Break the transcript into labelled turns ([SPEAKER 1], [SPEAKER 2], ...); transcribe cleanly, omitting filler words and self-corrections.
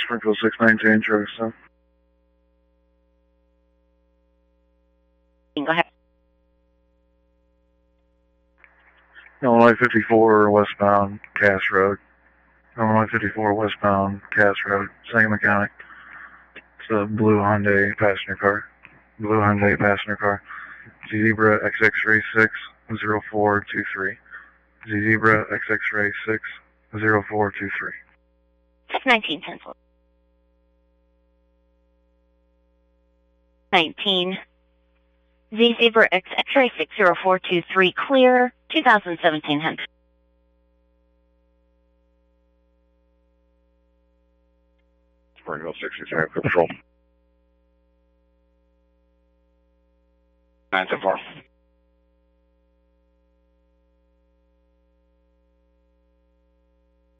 [SPEAKER 1] Springfield 619, Ferguson.
[SPEAKER 2] Go ahead.
[SPEAKER 1] Illinois 54 westbound Cass Road. Illinois 54 westbound Cass Road. Same mechanic. It's a blue Hyundai passenger car. Blue Hyundai passenger car. Zebra XX-ray 60423. Zebra XX-ray 60423.
[SPEAKER 2] 619 pencil. 19. Z Zebra X X-ray 60423 clear 2017 Hyundai.
[SPEAKER 1] Springfield 63 Patrol. 9 so far.